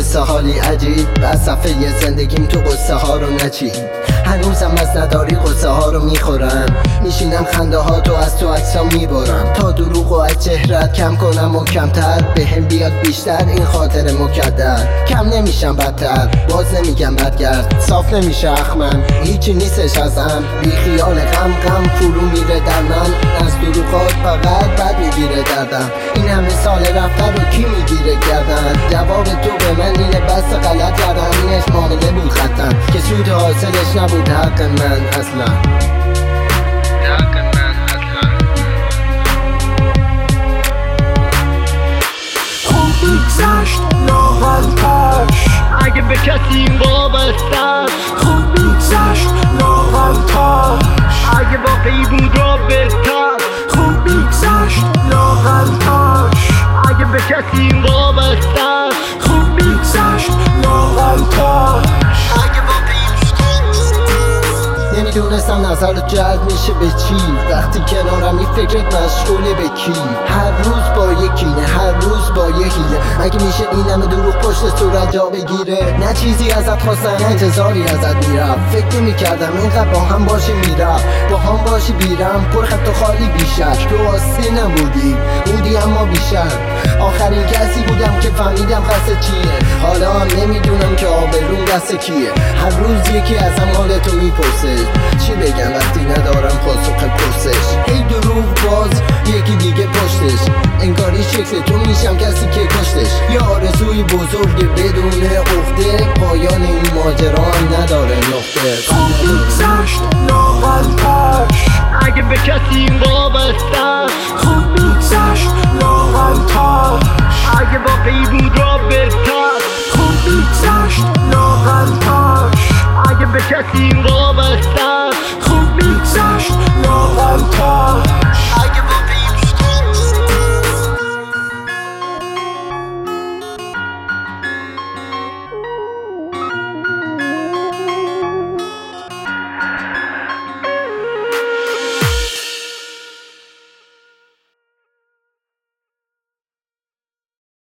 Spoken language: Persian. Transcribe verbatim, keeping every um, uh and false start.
قصه حالی عجیب از صفحه زندگیم تو قصه ها رو نچید. هنوزم از نداری قصه ها رو میخورم، میشینم خنده ها تو از تو عکسا میبرم تا دروغ و از چهرت کم کنم و کمتر بهم بیاد بیشتر این خاطر مکدر. کم نمیشم بدتر، باز نمیگم بدگرد، صاف نمیشه اخمم، هیچی نیستش ازم، بی خیال غم غم فرو میره در من، از دروغات فقط بد میگیره دردم. این همه سال رفته رو کی میگیره گردن؟ جواب تو به من اینه بس غلط کردم، اینش معامله بود خطم که سود حاصلش نبود حق من اصلا. حق من اصلا. خوب میگذشت لاغرتش اگه به کسی وابسته، خوب میگذشت لاغرتش اگه واقعی بود رابطه، خوب میگذشت لاغرتش اگه به کسی وابسته، خوب میگذشت لاغرتش اگه واقعی نمیدونستم نظرت جلب میشه به چی وقتی کنارم این فکرت مشغوله به کی. هر روز با یکی نه هر روز با یه حیله، اگه میشه این همه دروغ پشت صورت جا بگیره. نه چیزی ازت خواستن نه انتظاری ازت میرفت، فکر نمیکردم اینقدر با هم باشی میرفت، با هم باشی بیرم پر خط و خالی بیشک. تو آستی نبودی بودی اما بیشتر، آخرین کسی بودم که فهمیدم قصد چیه. حالا هم نمیدونم که آبرون دست کیه. هر روز یکی ازم حال تو میپرسه، چی بگم وقتی ندارم پاسخ پرسش. هی دروغ باز یکی دیگه پشتش، انگاری شکل تو میشم کسی که کشتش. یه آرزوی بزرگ بدون عقده، پایان این ماجرا هم نداره نقطه. خوب میگذشت لاغرتش اگه به کسی وابسته، خوب میگذشت لاغرتش اگه واقعی بود رابطه، خوب میگذشت لاغرتش اگه به کسی وابسته.